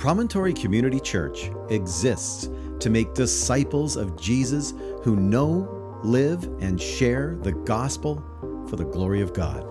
Promontory Community Church exists to make disciples of Jesus who know, live, and share the gospel for the glory of God.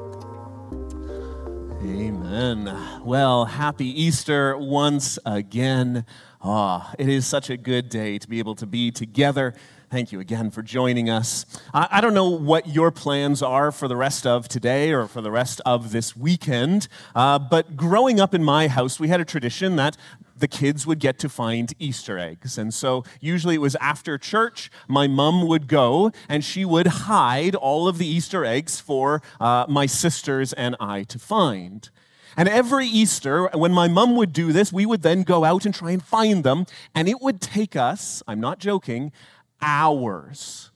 Amen. Well, happy Easter once again. It is such a good day to be able to be together. Thank you again for joining us. I don't know what your plans are for the rest of today or for the rest of this weekend, but growing up in my house, we had a tradition that the kids would get to find Easter eggs. And so usually it was after church, my mom would go and she would hide all of the Easter eggs for my sisters and I to find. And every Easter, when my mom would do this, we would then go out and try and find them. And it would take us, I'm not joking, hours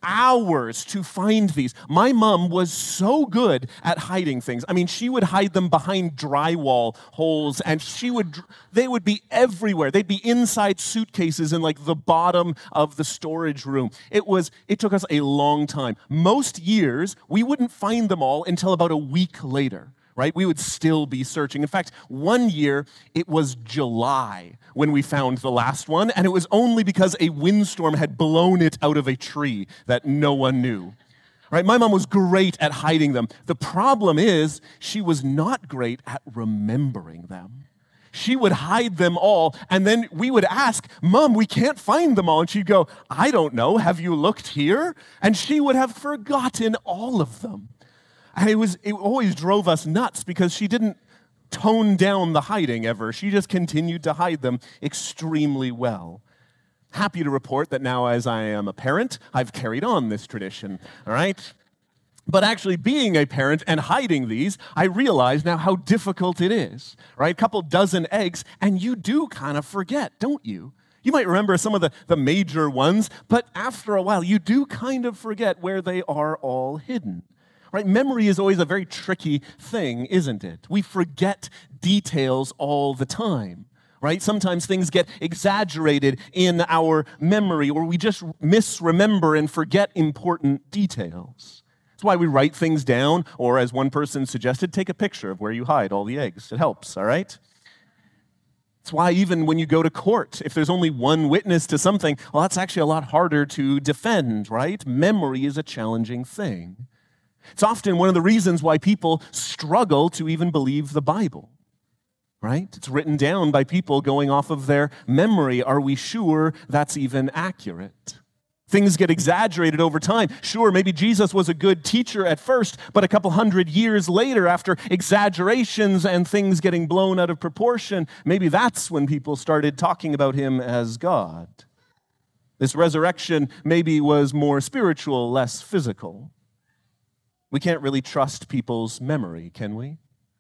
to find these. My mom was so good at hiding things. I mean, she would hide them behind drywall holes, and they would be everywhere. They'd be inside suitcases in like the bottom of the storage room. It took us a long time. Most years, we wouldn't find them all until about a week later. Right? We would still be searching. In fact, one year, it was July when we found the last one, and it was only because a windstorm had blown it out of a tree that no one knew. Right? My mom was great at hiding them. The problem is, she was not great at remembering them. She would hide them all, and then we would ask, "Mom, we can't find them all." And she'd go, "I don't know. Have you looked here?" And she would have forgotten all of them. And it always drove us nuts because she didn't tone down the hiding ever. She just continued to hide them extremely well. Happy to report that now, as I am a parent, I've carried on this tradition, all right? But actually being a parent and hiding these, I realize now how difficult it is, right? A couple dozen eggs, and you do kind of forget, don't you? You might remember some of the major ones, but after a while, you do kind of forget where they are all hidden. Right? Memory is always a very tricky thing, isn't it? We forget details all the time, right? Sometimes things get exaggerated in our memory, or we just misremember and forget important details. That's why we write things down, or as one person suggested, take a picture of where you hide all the eggs. It helps, all right? That's why even when you go to court, if there's only one witness to something, well, that's actually a lot harder to defend, right? Memory is a challenging thing. It's often one of the reasons why people struggle to even believe the Bible, right? It's written down by people going off of their memory. Are we sure that's even accurate? Things get exaggerated over time. Sure, maybe Jesus was a good teacher at first, but a couple hundred years later, after exaggerations and things getting blown out of proportion, maybe that's when people started talking about him as God. This resurrection maybe was more spiritual, less physical. We can't really trust people's memory, can we?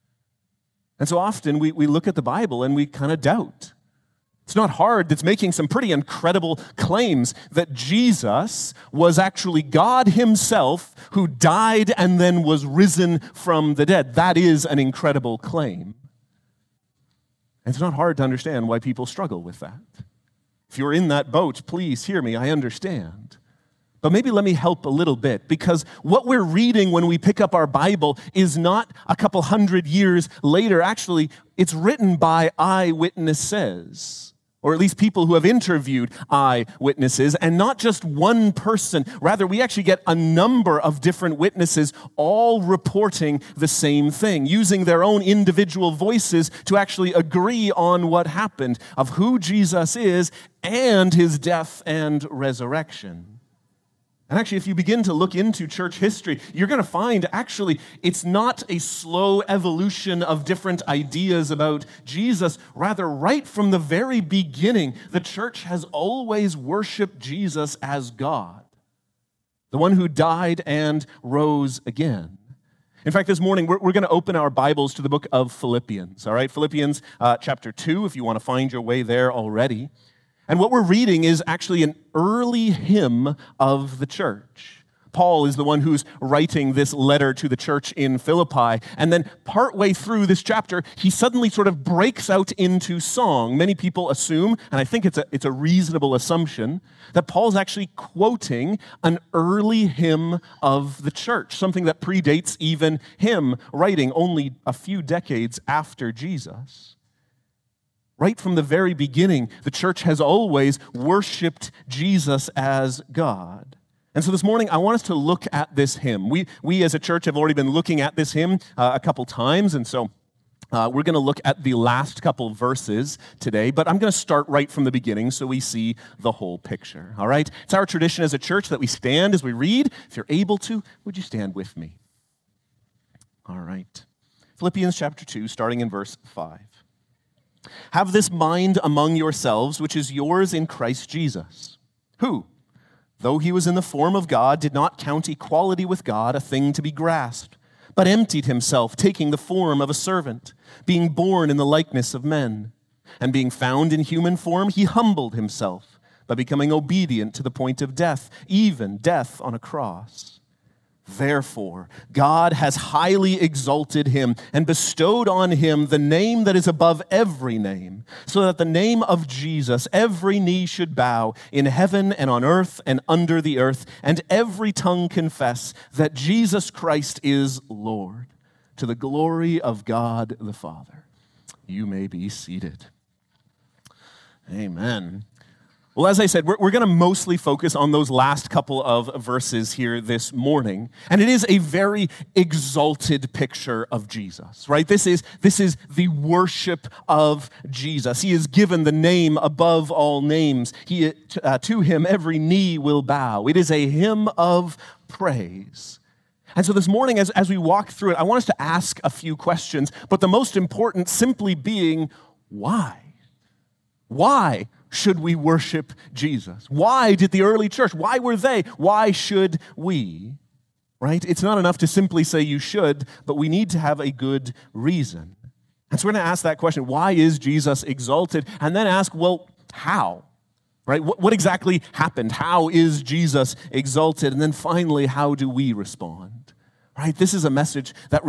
And so often we look at the Bible and we kind of doubt. It's not hard. It's making some pretty incredible claims that Jesus was actually God himself who died and then was risen from the dead. That is an incredible claim. And it's not hard to understand why people struggle with that. If you're in that boat, please hear me. I understand. But maybe let me help a little bit, because what we're reading when we pick up our Bible is not a couple hundred years later. Actually, it's written by eyewitnesses, or at least people who have interviewed eyewitnesses, and not just one person. Rather, we actually get a number of different witnesses all reporting the same thing, using their own individual voices to actually agree on what happened, of who Jesus is and his death and resurrection. And actually, if you begin to look into church history, you're going to find actually it's not a slow evolution of different ideas about Jesus. Rather, right from the very beginning, the church has always worshiped Jesus as God, the one who died and rose again. In fact, this morning, we're going to open our Bibles to the book of Philippians, all right? Philippians chapter 2, if you want to find your way there already. And what we're reading is actually an early hymn of the church. Paul is the one who's writing this letter to the church in Philippi. And then partway through this chapter, he suddenly sort of breaks out into song. Many people assume, and I think it's a reasonable assumption, that Paul's actually quoting an early hymn of the church, something that predates even him writing only a few decades after Jesus. Right from the very beginning, the church has always worshiped Jesus as God. And so this morning, I want us to look at this hymn. We as a church have already been looking at this hymn a couple times, and so we're going to look at the last couple verses today, but I'm going to start right from the beginning so we see the whole picture, all right? It's our tradition as a church that we stand as we read. If you're able to, would you stand with me? All right. Philippians chapter 2, starting in verse 5. Have this mind among yourselves, which is yours in Christ Jesus, who, though he was in the form of God, did not count equality with God a thing to be grasped, but emptied himself, taking the form of a servant, being born in the likeness of men. And being found in human form, he humbled himself by becoming obedient to the point of death, even death on a cross. Therefore, God has highly exalted him and bestowed on him the name that is above every name, so that the name of Jesus every knee should bow in heaven and on earth and under the earth, and every tongue confess that Jesus Christ is Lord, to the glory of God the Father. You may be seated. Amen. Well, as I said, we're going to mostly focus on those last couple of verses here this morning. And it is a very exalted picture of Jesus, right? This is the worship of Jesus. He is given the name above all names. To him every knee will bow. It is a hymn of praise. And so this morning, as we walk through it, I want us to ask a few questions, but the most important simply being, why? Why should we worship Jesus? Why did the early church? Why were they? Why should we? Right? It's not enough to simply say you should, but we need to have a good reason. And so we're going to ask that question, why is Jesus exalted? And then ask, well, how? Right? What exactly happened? How is Jesus exalted? And then finally, how do we respond? Right? This is a message that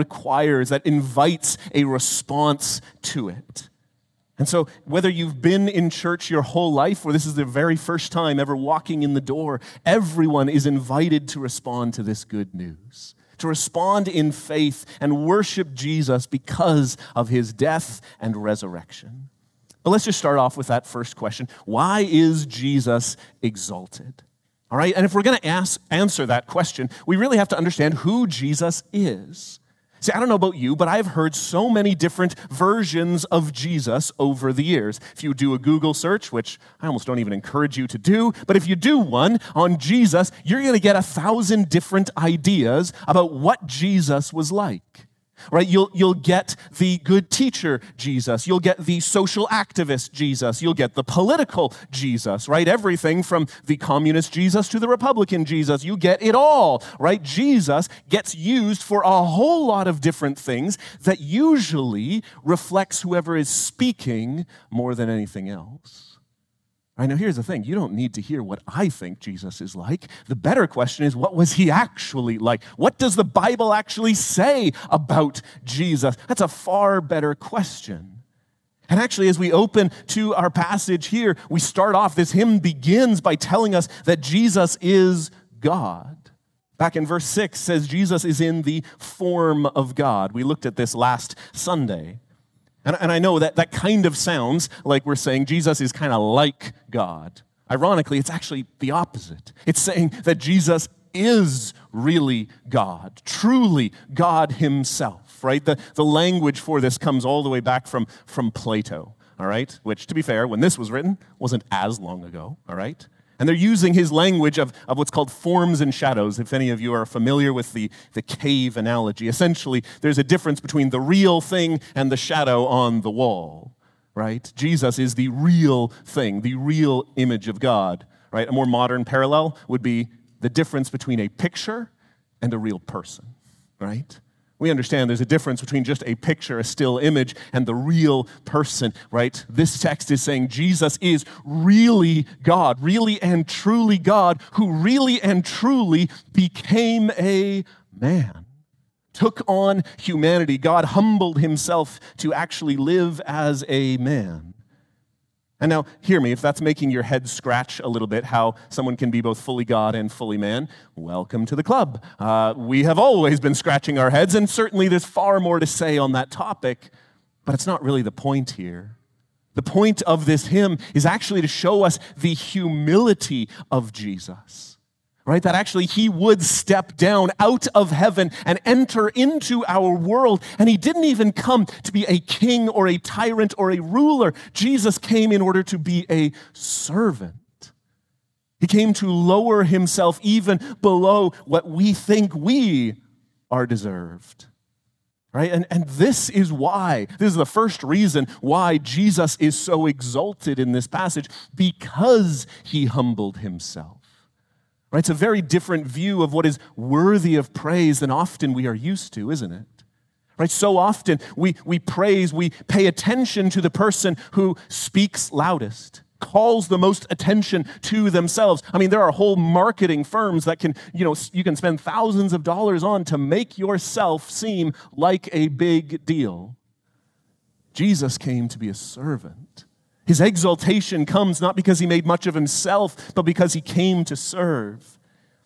invites a response to it. And so whether you've been in church your whole life or this is the very first time ever walking in the door, everyone is invited to respond to this good news, to respond in faith and worship Jesus because of his death and resurrection. But let's just start off with that first question. Why is Jesus exalted? All right, and if we're going to answer that question, we really have to understand who Jesus is. See, I don't know about you, but I've heard so many different versions of Jesus over the years. If you do a Google search, which I almost don't even encourage you to do, but if you do one on Jesus, you're going to get 1,000 different ideas about what Jesus was like. Right? You'll get the good teacher Jesus. You'll get the social activist Jesus. You'll get the political Jesus, right? Everything from the communist Jesus to the Republican Jesus. You get it all, right? Jesus gets used for a whole lot of different things that usually reflects whoever is speaking more than anything else. Right, now here's the thing. You don't need to hear what I think Jesus is like. The better question is, what was he actually like? What does the Bible actually say about Jesus? That's a far better question. And actually, as we open to our passage here, we start off, this hymn begins by telling us that Jesus is God. Back in verse 6 says Jesus is in the form of God. We looked at this last Sunday. And I know that kind of sounds like we're saying Jesus is kind of like God. Ironically, it's actually the opposite. It's saying that Jesus is really God, truly God himself, right? The language for this comes all the way back from Plato, all right? Which, to be fair, when this was written, wasn't as long ago, all right? And they're using his language of what's called forms and shadows. If any of you are familiar with the cave analogy, essentially there's a difference between the real thing and the shadow on the wall, right? Jesus is the real thing, the real image of God, right? A more modern parallel would be the difference between a picture and a real person, right? We understand there's a difference between just a picture, a still image, and the real person, right? This text is saying Jesus is really God, really and truly God, who really and truly became a man, took on humanity. God humbled himself to actually live as a man. And now, hear me, if that's making your head scratch a little bit, how someone can be both fully God and fully man, welcome to the club. We have always been scratching our heads, and certainly there's far more to say on that topic, but it's not really the point here. The point of this hymn is actually to show us the humility of Jesus, right? That actually he would step down out of heaven and enter into our world. And he didn't even come to be a king or a tyrant or a ruler. Jesus came in order to be a servant. He came to lower himself even below what we think we are deserved. Right? And this is the first reason why Jesus is so exalted in this passage, because he humbled himself. Right? It's a very different view of what is worthy of praise than often we are used to, isn't it? Right? So often we praise, we pay attention to the person who speaks loudest, calls the most attention to themselves. I mean, there are whole marketing firms that you can spend thousands of dollars on to make yourself seem like a big deal. Jesus came to be a servant. His exaltation comes not because he made much of himself, but because he came to serve.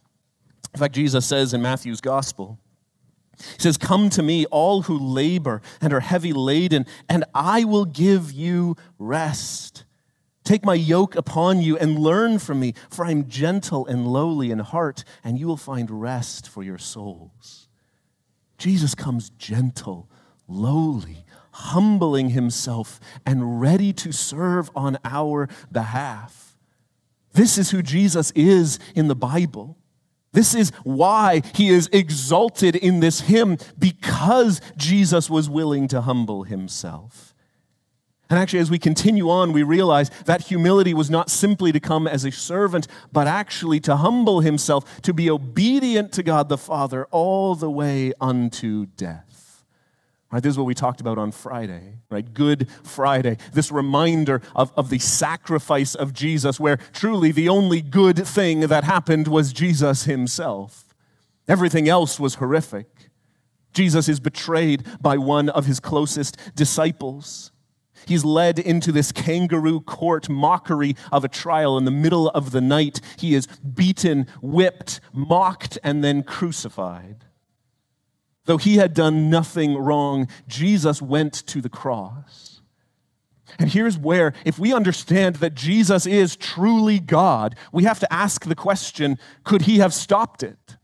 In fact, Jesus says in Matthew's gospel, he says, "Come to me, all who labor and are heavy laden, and I will give you rest. Take my yoke upon you and learn from me, for I am gentle and lowly in heart, and you will find rest for your souls." Jesus comes gentle, lowly, humbling himself, and ready to serve on our behalf. This is who Jesus is in the Bible. This is why he is exalted in this hymn, because Jesus was willing to humble himself. And actually, as we continue on, we realize that humility was not simply to come as a servant, but actually to humble himself, to be obedient to God the Father all the way unto death. Right, this is what we talked about on Friday, right? Good Friday, this reminder of the sacrifice of Jesus, where truly the only good thing that happened was Jesus himself. Everything else was horrific. Jesus is betrayed by one of his closest disciples. He's led into this kangaroo court mockery of a trial in the middle of the night. He is beaten, whipped, mocked, and then crucified. Though he had done nothing wrong, Jesus went to the cross. And here's where, if we understand that Jesus is truly God, we have to ask the question, could he have stopped it?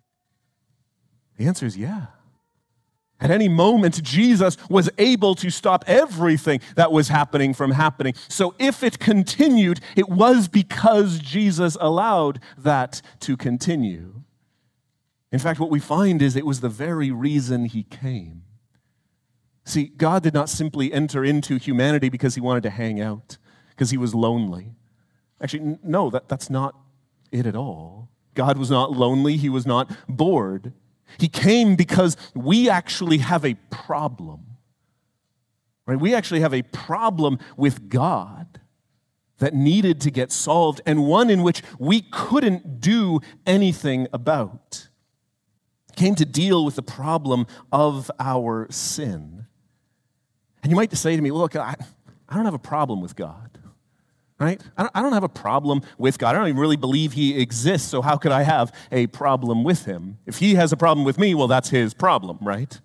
The answer is yeah. At any moment, Jesus was able to stop everything that was happening from happening. So if it continued, it was because Jesus allowed that to continue. In fact, what we find is it was the very reason he came. See, God did not simply enter into humanity because he wanted to hang out, because he was lonely. Actually, no, that's not it at all. God was not lonely. He was not bored. He came because we actually have a problem. Right? We actually have a problem with God that needed to get solved, and one in which we couldn't do anything about. He came to deal with the problem of our sin. And you might say to me, look, I don't have a problem with God. Right? I don't have a problem with God. I don't even really believe he exists, so how could I have a problem with him? If he has a problem with me, well, that's his problem, right?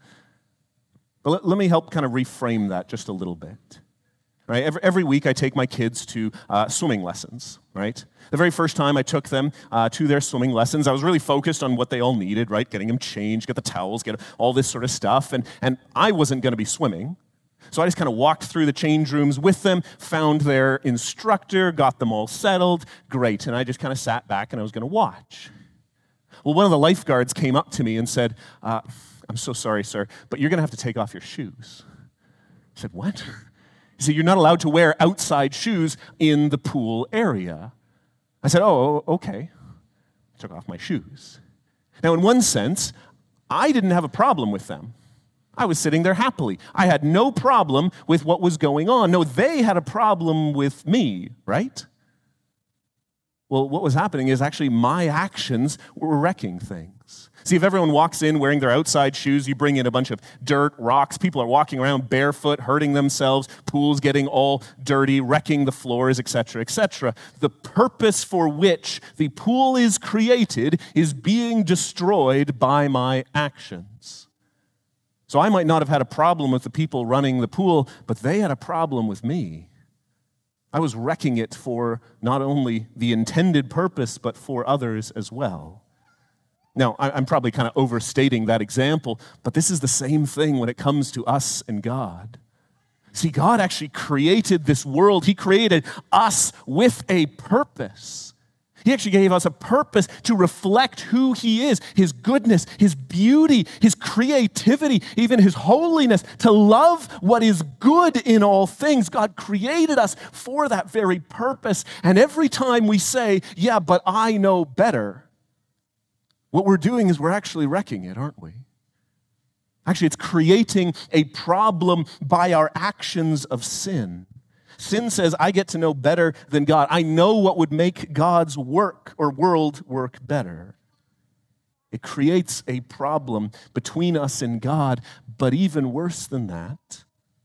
But let me help kind of reframe that just a little bit. Right? Every week I take my kids to swimming lessons, right? The very first time I took them to their swimming lessons, I was really focused on what they all needed, right? Getting them changed, get the towels, get all this sort of stuff, and I wasn't going to be swimming. So I just kind of walked through the change rooms with them, found their instructor, got them all settled. Great. And I just kind of sat back and I was going to watch. Well, one of the lifeguards came up to me and said, "I'm so sorry, sir, but you're going to have to take off your shoes." I said, "What?" He said, "You're not allowed to wear outside shoes in the pool area." I said, "Oh, okay." I took off my shoes. Now, in one sense, I didn't have a problem with them. I was sitting there happily. I had no problem with what was going on. No, they had a problem with me, right? Well, what was happening is actually my actions were wrecking things. See, if everyone walks in wearing their outside shoes, you bring in a bunch of dirt, rocks, people are walking around barefoot, hurting themselves, pools getting all dirty, wrecking the floors, etc., etc. The purpose for which the pool is created is being destroyed by my actions. So I might not have had a problem with the people running the pool, but they had a problem with me. I was wrecking it for not only the intended purpose, but for others as well. Now, I'm probably kind of overstating that example, but this is the same thing when it comes to us and God. See, God actually created this world. He created us with a purpose. He actually gave us a purpose to reflect who He is, His goodness, His beauty, His creativity, even His holiness, to love what is good in all things. God created us for that very purpose. And every time we say, yeah, but I know better, what we're doing is we're actually wrecking it, aren't we? Actually, it's creating a problem by our actions of sin. Sin says, I get to know better than God. I know what would make God's work or world work better. It creates a problem between us and God, but even worse than that,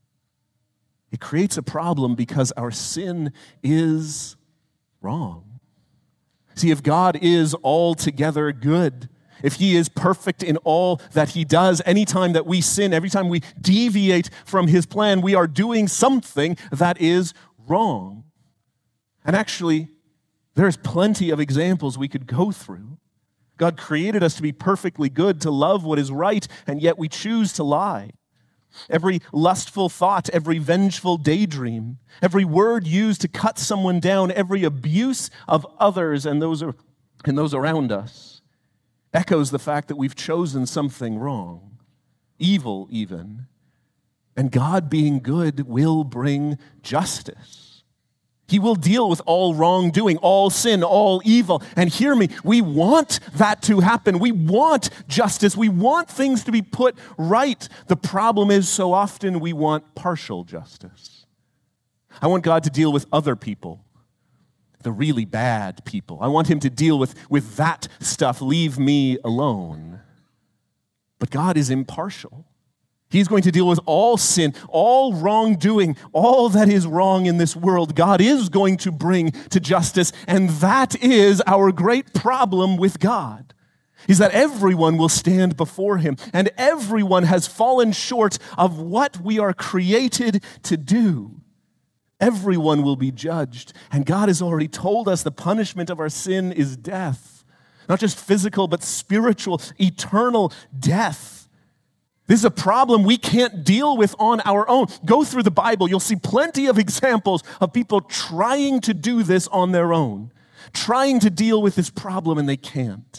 it creates a problem because our sin is wrong. See, if God is altogether good, if He is perfect in all that He does, anytime that we sin, every time we deviate from His plan, we are doing something that is wrong. And actually, there's plenty of examples we could go through. God created us to be perfectly good, to love what is right, and yet we choose to lie. Every lustful thought, every vengeful daydream, every word used to cut someone down, every abuse of others and those around us echoes the fact that we've chosen something wrong, evil even. And God, being good, will bring justice. He will deal with all wrongdoing, all sin, all evil. And hear me, we want that to happen. We want justice. We want things to be put right. The problem is so often we want partial justice. I want God to deal with other people, the really bad people. I want Him to deal with that stuff. Leave me alone. But God is impartial. He's going to deal with all sin, all wrongdoing, all that is wrong in this world. God is going to bring to justice, and that is our great problem with God, is that everyone will stand before Him, and everyone has fallen short of what we are created to do. Everyone will be judged, and God has already told us the punishment of our sin is death, not just physical, but spiritual, eternal death. This is a problem we can't deal with on our own. Go through the Bible. You'll see plenty of examples of people trying to do this on their own, trying to deal with this problem, and they can't.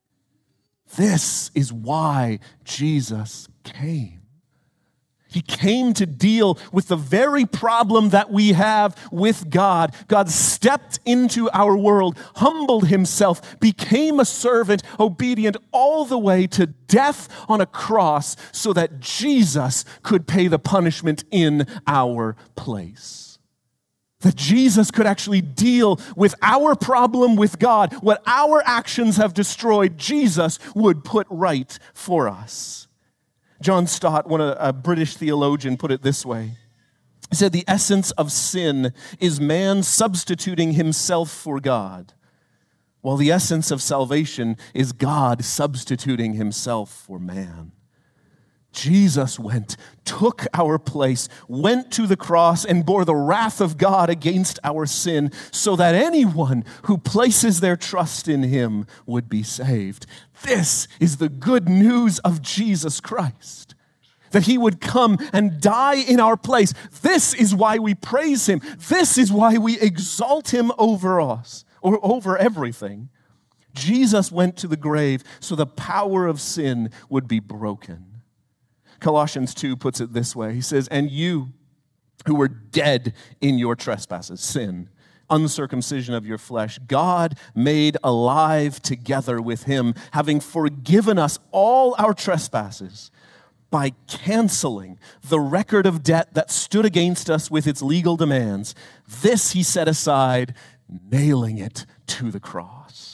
This is why Jesus came. He came to deal with the very problem that we have with God. God stepped into our world, humbled Himself, became a servant, obedient all the way to death on a cross so that Jesus could pay the punishment in our place. That Jesus could actually deal with our problem with God. What our actions have destroyed, Jesus would put right for us. John Stott, a British theologian, put it this way. He said, the essence of sin is man substituting himself for God, while the essence of salvation is God substituting Himself for man. Jesus went, took our place, went to the cross, and bore the wrath of God against our sin so that anyone who places their trust in Him would be saved. This is the good news of Jesus Christ, that He would come and die in our place. This is why we praise Him. This is why we exalt Him over us, or over everything. Jesus went to the grave so the power of sin would be broken. Colossians 2 puts it this way. He says, and you who were dead in your trespasses, sin, uncircumcision of your flesh, God made alive together with Him, having forgiven us all our trespasses by canceling the record of debt that stood against us with its legal demands. This He set aside, nailing it to the cross.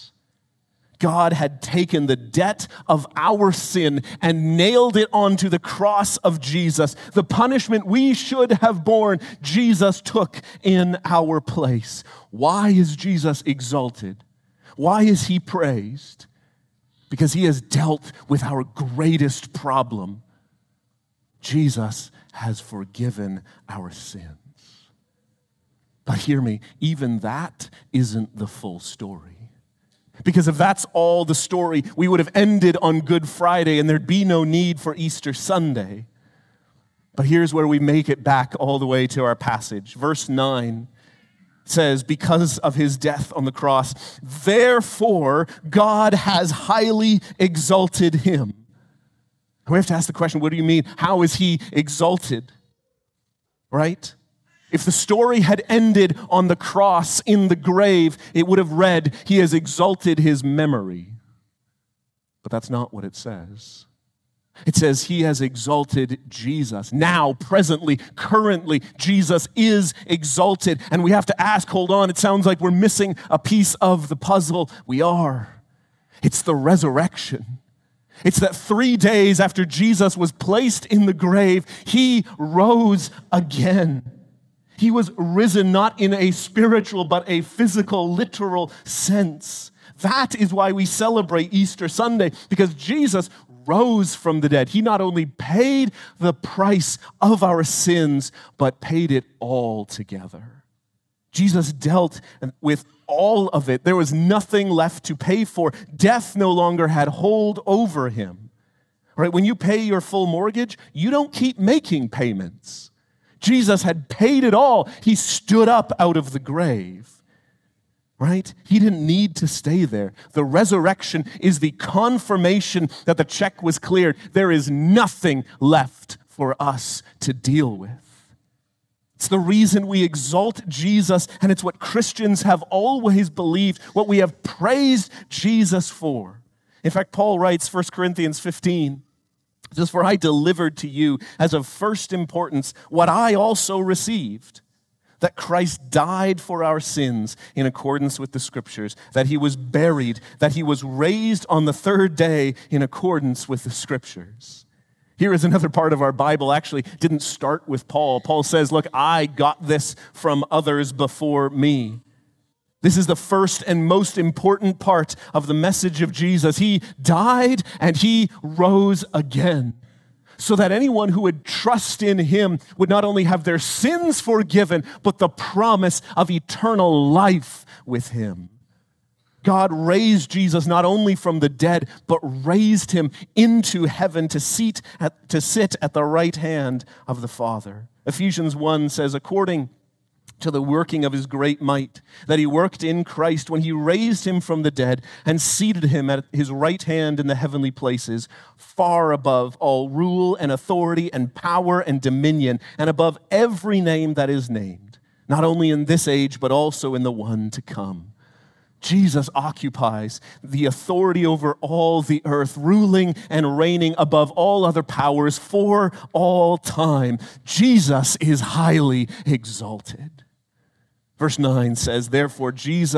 God had taken the debt of our sin and nailed it onto the cross of Jesus. The punishment we should have borne, Jesus took in our place. Why is Jesus exalted? Why is He praised? Because He has dealt with our greatest problem. Jesus has forgiven our sins. By But hear me, even that isn't the full story. Because if that's all the story, we would have ended on Good Friday and there'd be no need for Easter Sunday. But here's where we make it back all the way to our passage. Verse 9 says, because of his death on the cross, therefore God has highly exalted him. And we have to ask the question, what do you mean? How is he exalted? Right? If the story had ended on the cross in the grave, it would have read, he has exalted his memory. But that's not what it says. It says he has exalted Jesus. Now, presently, currently, Jesus is exalted. And we have to ask, hold on, it sounds like we're missing a piece of the puzzle. We are. It's the resurrection. It's that 3 days after Jesus was placed in the grave, he rose again. He was risen not in a spiritual, but a physical, literal sense. That is why we celebrate Easter Sunday, because Jesus rose from the dead. He not only paid the price of our sins, but paid it all together. Jesus dealt with all of it. There was nothing left to pay for. Death no longer had hold over him. Right? When you pay your full mortgage, you don't keep making payments. Jesus had paid it all. He stood up out of the grave. Right? He didn't need to stay there. The resurrection is the confirmation that the check was cleared. There is nothing left for us to deal with. It's the reason we exalt Jesus, and it's what Christians have always believed, what we have praised Jesus for. In fact, Paul writes, 1 Corinthians 15, says, "For I delivered to you as of first importance what I also received, that Christ died for our sins in accordance with the Scriptures, that he was buried, that he was raised on the third day in accordance with the Scriptures." Here is another part of our Bible, actually didn't start with Paul. Paul says, look, I got this from others before me. This is the first and most important part of the message of Jesus. He died and he rose again, so that anyone who would trust in him would not only have their sins forgiven, but the promise of eternal life with him. God raised Jesus not only from the dead, but raised him into heaven to sit at the right hand of the Father. Ephesians 1 says, according to the working of his great might, that he worked in Christ when he raised him from the dead and seated him at his right hand in the heavenly places, far above all rule and authority and power and dominion, and above every name that is named, not only in this age, but also in the one to come. Jesus occupies the authority over all the earth, ruling and reigning above all other powers for all time. Jesus is highly exalted. Verse 9 says, therefore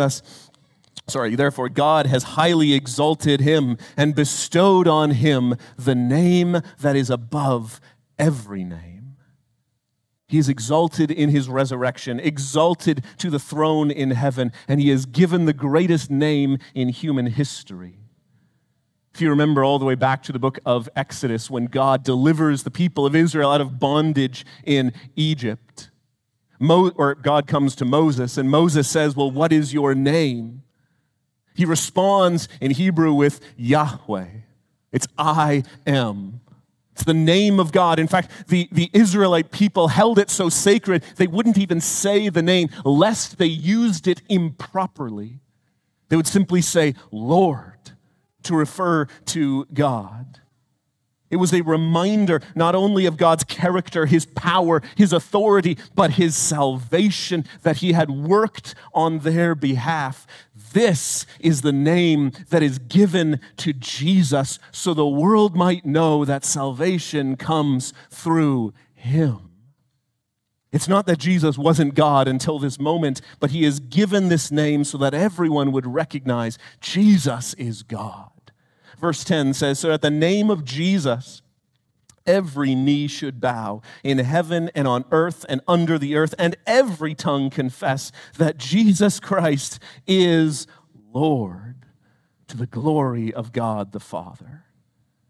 God has highly exalted him and bestowed on him the name that is above every name. He is exalted in his resurrection, exalted to the throne in heaven, and he is given the greatest name in human history. If you remember all the way back to the book of Exodus, when God delivers the people of Israel out of bondage in Egypt, God comes to Moses, and Moses says, well, what is your name? He responds in Hebrew with Yahweh. It's I am. It's the name of God. In fact, the Israelite people held it so sacred, they wouldn't even say the name, lest they used it improperly. They would simply say, Lord, to refer to God. It was a reminder not only of God's character, his power, his authority, but his salvation, that he had worked on their behalf. This is the name that is given to Jesus, so the world might know that salvation comes through him. It's not that Jesus wasn't God until this moment, but he is given this name so that everyone would recognize Jesus is God. Verse 10 says, so at the name of Jesus, every knee should bow in heaven and on earth and under the earth, and every tongue confess that Jesus Christ is Lord, to the glory of God the Father.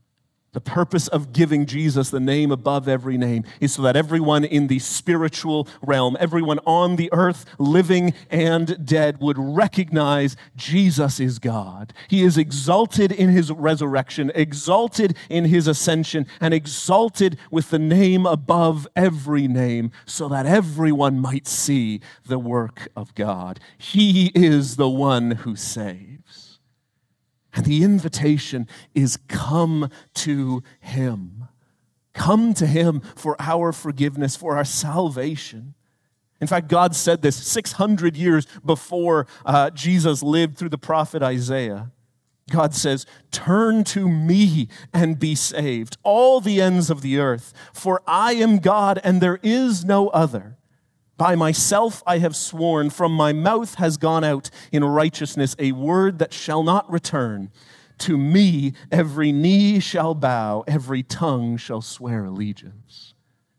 The purpose of giving Jesus the name above every name is so that everyone in the spiritual realm, everyone on the earth, living and dead, would recognize Jesus is God. He is exalted in his resurrection, exalted in his ascension, and exalted with the name above every name, so that everyone might see the work of God. He is the one who saves. And the invitation is come to him. Come to him for our forgiveness, for our salvation. In fact, God said this 600 years before Jesus lived through the prophet Isaiah. God says, "Turn to me and be saved, all the ends of the earth, for I am God and there is no other. By myself I have sworn, from my mouth has gone out in righteousness a word that shall not return. To me every knee shall bow, every tongue shall swear allegiance."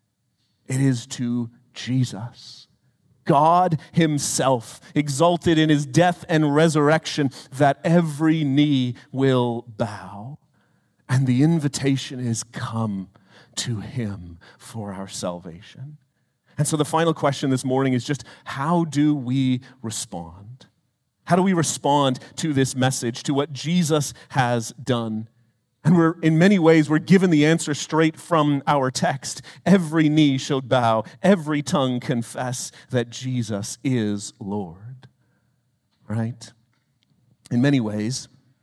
It is to Jesus, God himself, exalted in his death and resurrection, that every knee will bow. And the invitation is, come to him for our salvation. And so the final question this morning is just, how do we respond? How do we respond to this message, to what Jesus has done? And in many ways, we're given the answer straight from our text. Every knee shall bow, every tongue confess that Jesus is Lord. Right? In many ways,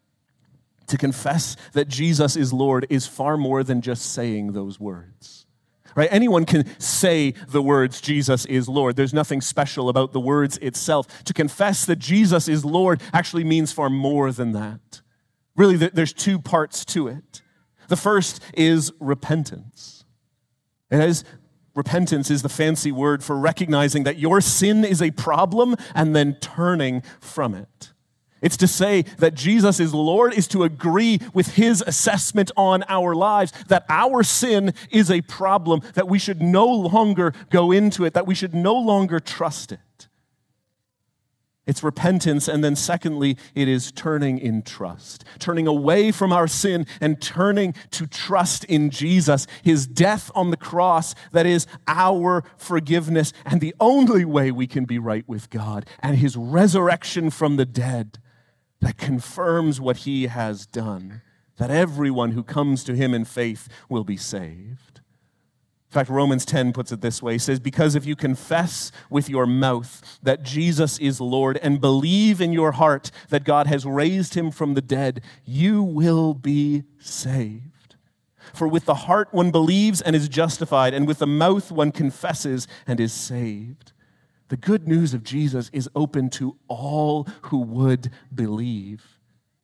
to confess that Jesus is Lord is far more than just saying those words. Right? Anyone can say the words, Jesus is Lord. There's nothing special about the words itself. To confess that Jesus is Lord actually means far more than that. Really, there's two parts to it. The first is repentance. Repentance is the fancy word for recognizing that your sin is a problem and then turning from it. It's to say that Jesus is Lord, is to agree with his assessment on our lives, that our sin is a problem, that we should no longer go into it, that we should no longer trust it. It's repentance, and then secondly, it is turning in trust. Turning away from our sin and turning to trust in Jesus, his death on the cross, that is our forgiveness, and the only way we can be right with God, and his resurrection from the dead, that confirms what he has done, that everyone who comes to him in faith will be saved. In fact, Romans 10 puts it this way. He says, because if you confess with your mouth that Jesus is Lord and believe in your heart that God has raised him from the dead, you will be saved. For with the heart one believes and is justified, and with the mouth one confesses and is saved. The good news of Jesus is open to all who would believe.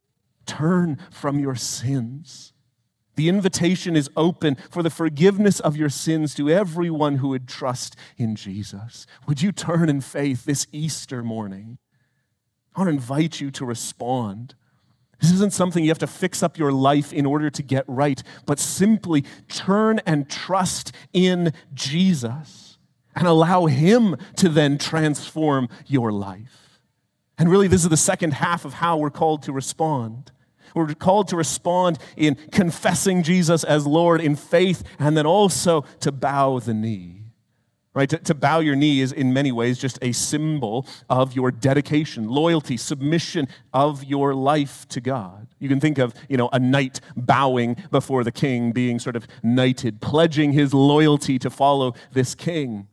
Turn from your sins. The invitation is open for the forgiveness of your sins to everyone who would trust in Jesus. Would you turn in faith this Easter morning? I want to invite you to respond. This isn't something you have to fix up your life in order to get right, but simply turn and trust in Jesus. And allow him to then transform your life. And really, this is the second half of how we're called to respond. We're called to respond in confessing Jesus as Lord in faith, and then also to bow the knee. Right? To bow your knee is in many ways just a symbol of your dedication, loyalty, submission of your life to God. You can think of, a knight bowing before the king, being sort of knighted, pledging his loyalty to follow this king.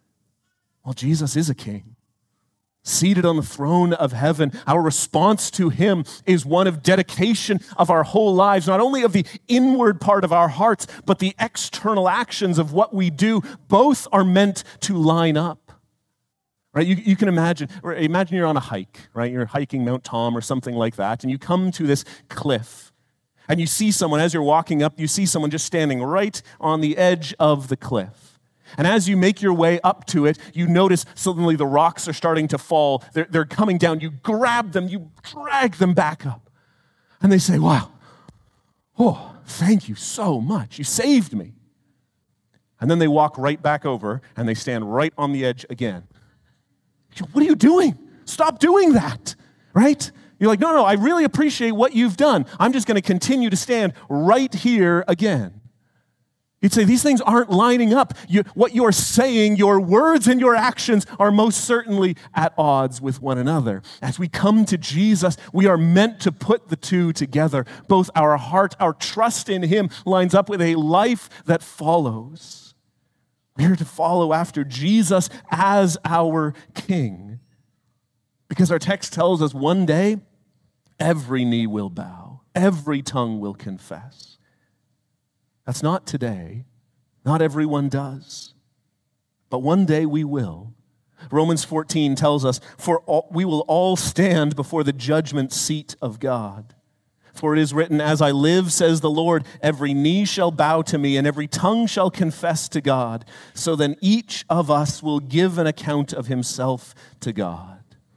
Well, Jesus is a king, seated on the throne of heaven. Our response to him is one of dedication of our whole lives, not only of the inward part of our hearts, but the external actions of what we do. Both are meant to line up. Right? You can imagine you're on a hike, right? You're hiking Mount Tom or something like that, and you come to this cliff, and you see someone, as you're walking up, you see someone just standing right on the edge of the cliff. And as you make your way up to it, you notice suddenly the rocks are starting to fall. They're coming down. You grab them. You drag them back up. And they say, wow, oh, thank you so much. You saved me. And then they walk right back over, and they stand right on the edge again. What are you doing? Stop doing that, right? You're like, no, I really appreciate what you've done. I'm just going to continue to stand right here again. You'd say, these things aren't lining up. What you're saying, your words and your actions are most certainly at odds with one another. As we come to Jesus, we are meant to put the two together. Both our heart, our trust in him lines up with a life that follows. We are to follow after Jesus as our King. Because our text tells us one day, every knee will bow, every tongue will confess. That's not today. Not everyone does. But one day we will. Romans 14 tells us, we will all stand before the judgment seat of God. For it is written, as I live, says the Lord, every knee shall bow to me and every tongue shall confess to God. So then each of us will give an account of himself to God.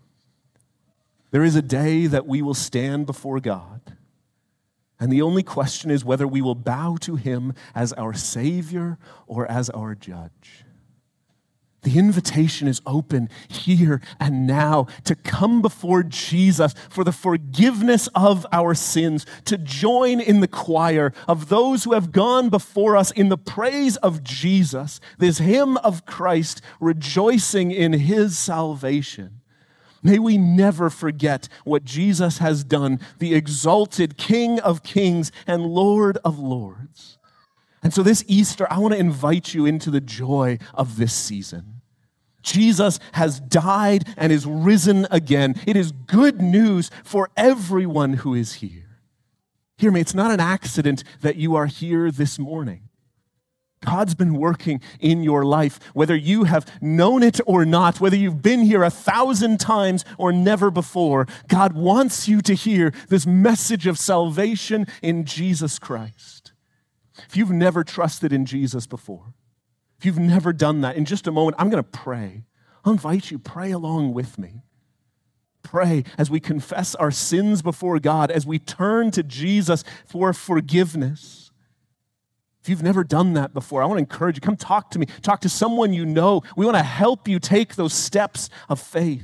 There is a day that we will stand before God. And the only question is whether we will bow to him as our Savior or as our judge. The invitation is open here and now to come before Jesus for the forgiveness of our sins, to join in the choir of those who have gone before us in the praise of Jesus, this hymn of Christ, rejoicing in his salvation. May we never forget what Jesus has done, the exalted King of Kings and Lord of Lords. And so this Easter, I want to invite you into the joy of this season. Jesus has died and is risen again. It is good news for everyone who is here. Hear me, it's not an accident that you are here this morning. God's been working in your life, whether you have known it or not, whether you've been here 1,000 times or never before. God wants you to hear this message of salvation in Jesus Christ. If you've never trusted in Jesus before, if you've never done that, in just a moment, I'm going to pray. I'll invite you, pray along with me. Pray as we confess our sins before God, as we turn to Jesus for forgiveness. If you've never done that before, I want to encourage you, come talk to me. Talk to someone you know. We want to help you take those steps of faith.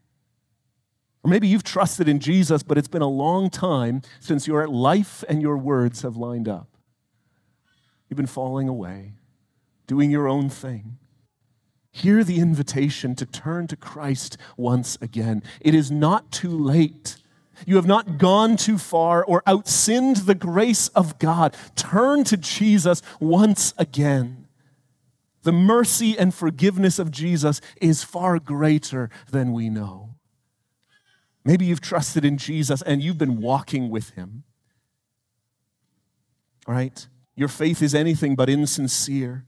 Or maybe you've trusted in Jesus, but it's been a long time since your life and your words have lined up. You've been falling away, doing your own thing. Hear the invitation to turn to Christ once again. It is not too late. You have not gone too far or outsinned the grace of God. Turn to Jesus once again. The mercy and forgiveness of Jesus is far greater than we know. Maybe you've trusted in Jesus and you've been walking with him. All right? Your faith is anything but insincere.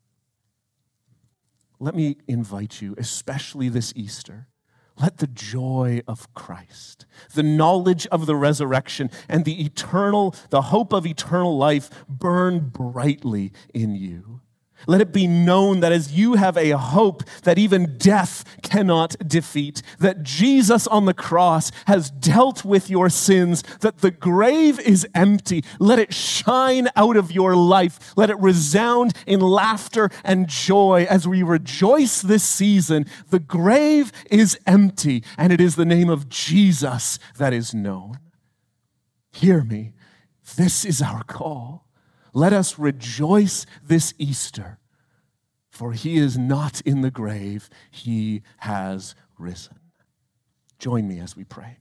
Let me invite you, especially this Easter, let the joy of Christ, the knowledge of the resurrection, and the hope of eternal life burn brightly in you. Let it be known that as you have a hope that even death cannot defeat, that Jesus on the cross has dealt with your sins, that the grave is empty. Let it shine out of your life. Let it resound in laughter and joy as we rejoice this season. The grave is empty, and it is the name of Jesus that is known. Hear me. This is our call. Let us rejoice this Easter, for he is not in the grave, he has risen. Join me as we pray.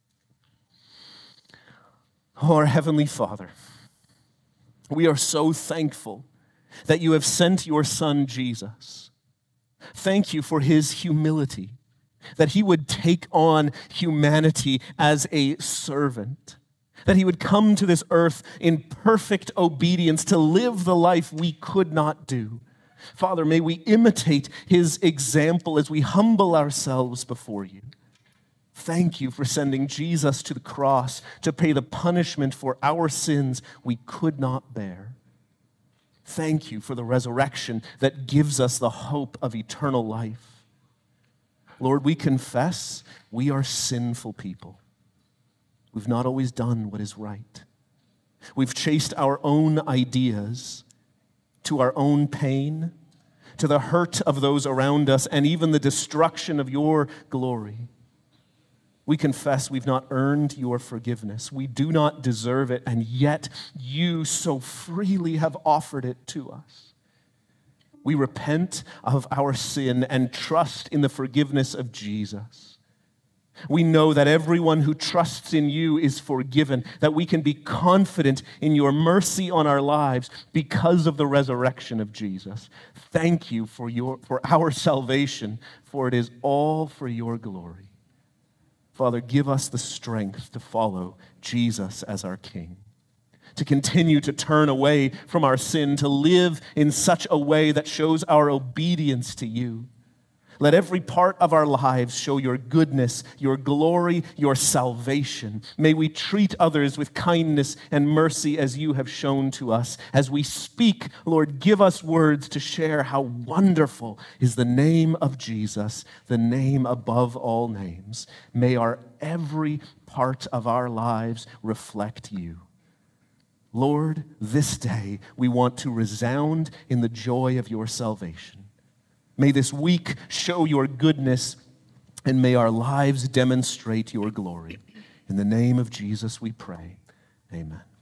Oh, our Heavenly Father, we are so thankful that you have sent your Son, Jesus. Thank you for his humility, that he would take on humanity as a servant, that he would come to this earth in perfect obedience to live the life we could not do. Father, may we imitate his example as we humble ourselves before you. Thank you for sending Jesus to the cross to pay the punishment for our sins we could not bear. Thank you for the resurrection that gives us the hope of eternal life. Lord, we confess we are sinful people. We've not always done what is right. We've chased our own ideas to our own pain, to the hurt of those around us, and even the destruction of your glory. We confess we've not earned your forgiveness. We do not deserve it, and yet you so freely have offered it to us. We repent of our sin and trust in the forgiveness of Jesus. We know that everyone who trusts in you is forgiven, that we can be confident in your mercy on our lives because of the resurrection of Jesus. Thank you for our salvation, for it is all for your glory. Father, give us the strength to follow Jesus as our King, to continue to turn away from our sin, to live in such a way that shows our obedience to you. Let every part of our lives show your goodness, your glory, your salvation. May we treat others with kindness and mercy as you have shown to us. As we speak, Lord, give us words to share how wonderful is the name of Jesus, the name above all names. May our every part of our lives reflect you. Lord, this day we want to resound in the joy of your salvation. May this week show your goodness, and may our lives demonstrate your glory. In the name of Jesus we pray. Amen.